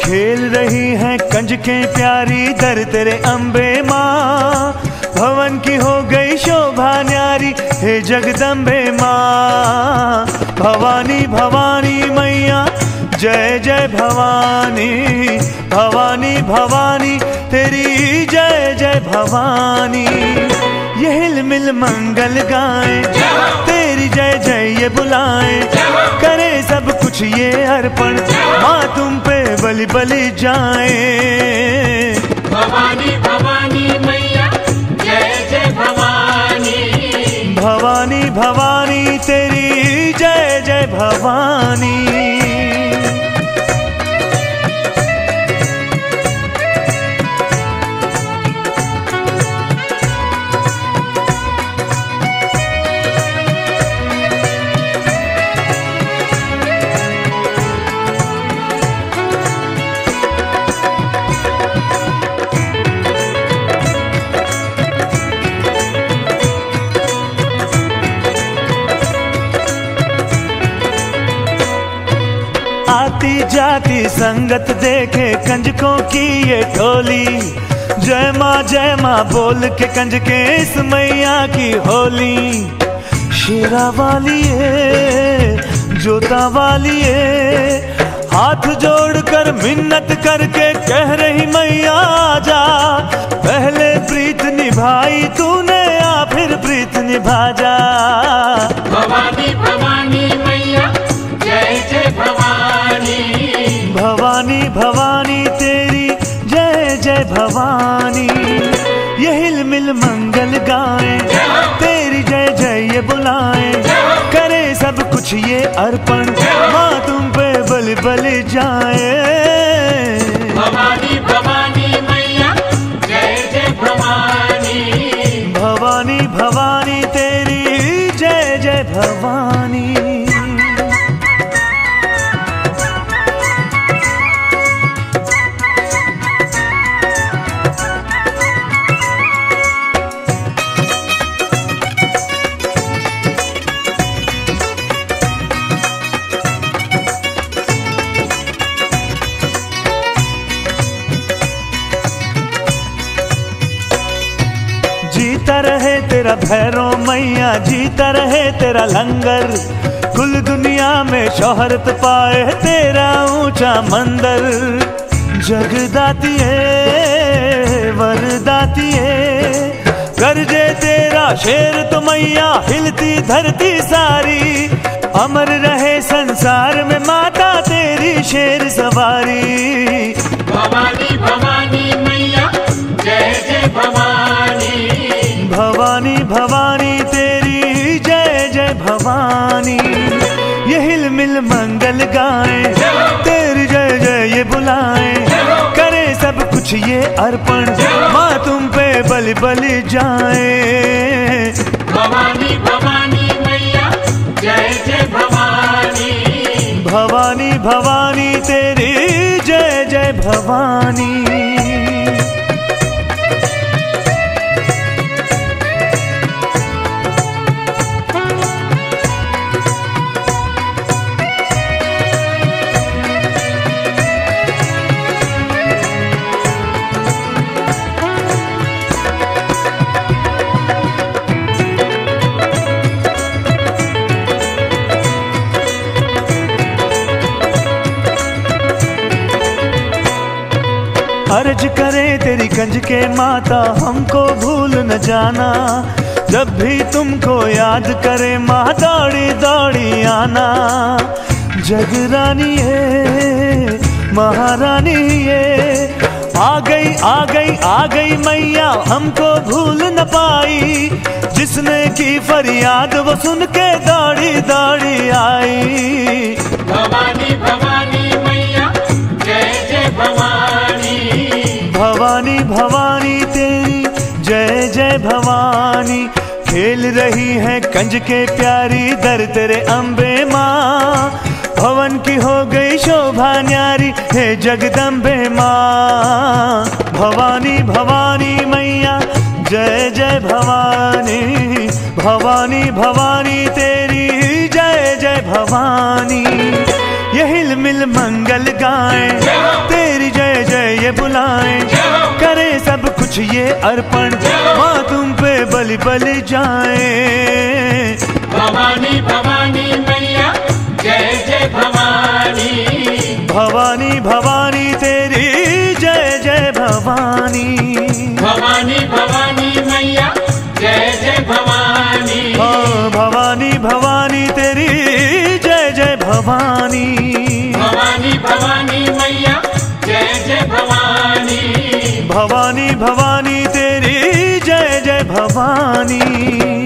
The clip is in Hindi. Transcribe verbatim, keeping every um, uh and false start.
खेल रही हैं कंजकें प्यारी दर तेरे अम्बे माँ। भवन की हो गई शोभा न्यारी हे जगदम्बे माँ। भवानी भवानी मैया जय जय भवानी। भवानी भवानी तेरी जय जय भवानी। ये हिल मिल मंगल गाएं तेरी जय जय ये बुलाएं। करे सब कुछ ये अर्पण माँ तुम पे बलि बलि जाएं। भवानी भवानी मैया जय जय भवानी। भवानी भवानी तेरी जय जय भवानी। आती जाती संगत देखे कंजकों की ये टोली। जय माँ जय माँ बोल के कंजके इस मैया की होली। शेरा वाली है जोता वाली है हाथ जोड़कर मिन्नत करके कह रही मैया आजा। पहले प्रीत निभाई तूने या फिर प्रीत निभा जा। भवानी भवानी मैया जय जय भवानी। भवानी भवानी तेरी जय जय भवानी। ये हिल मिल मंगल गाएं तेरी जय जय ये बुलाएं। करे सब कुछ ये अर्पण माँ तुम पे बलि बलि जाए। भवानी भवानी मैया जय जय भवानी। भवानी भवानी तेरी जय जय भवानी। जीता रहे तेरा भैरव मैया जीता रहे तेरा लंगर। कुल दुनिया में शोहरत पाए तेरा ऊंचा मंदिर। जगदाती है वरदाती है गर्जे तेरा शेर तो मैया हिलती धरती सारी। अमर रहे संसार में माता तेरी शेर सवारी। भवानी भवानी मैया जय जय भवानी। भवानी भवानी तेरी जय जय भवानी। ये हिल मिल मंगल गाएं तेरी जय जय ये बुलाएं। करे सब कुछ ये अर्पण माँ तुम पे बलि बलि जाएं। भवानी भवानी मैया जय जय भवानी। भवानी भवानी तेरी जय जय भवानी। अर्ज करे तेरी कंजके माता हमको भूल न जाना। जब भी तुमको याद करे माँ दौड़ी दौड़ी आना। जगरानी है महारानी है आ गई आ गई आ गई मैया हमको भूल न पाई। जिसने की फरियाद वो सुन के दौड़ी दौड़ी आई। भवानी भवानी मैया जय जय भवानी। भवानी भवानी तेरी जय जय भवानी। खेल रही है कंजके प्यारी दर तेरे अम्बे माँ। भवन की हो गई शोभा न्यारी हे जगदम्बे माँ। भवानी भवानी मैया जय जय भवानी। भवानी भवानी तेरी जय जय भवानी। ये हिल मिल मंगल गाएं तेरी कुछ ये अर्पण माँ तुम पे बलि बलि जाए। भवानी भवानी मैया जय जय भवानी। भवानी भवानी तेरी जय जय भवानी। भवानी भवानी मैया जय जय भवानी। हाँ भवानी भवानी तेरी जय जय भवानी। भवानी भवानी मैया जय जय भवानी। भवानी भवानी तेरी जय जय भवानी।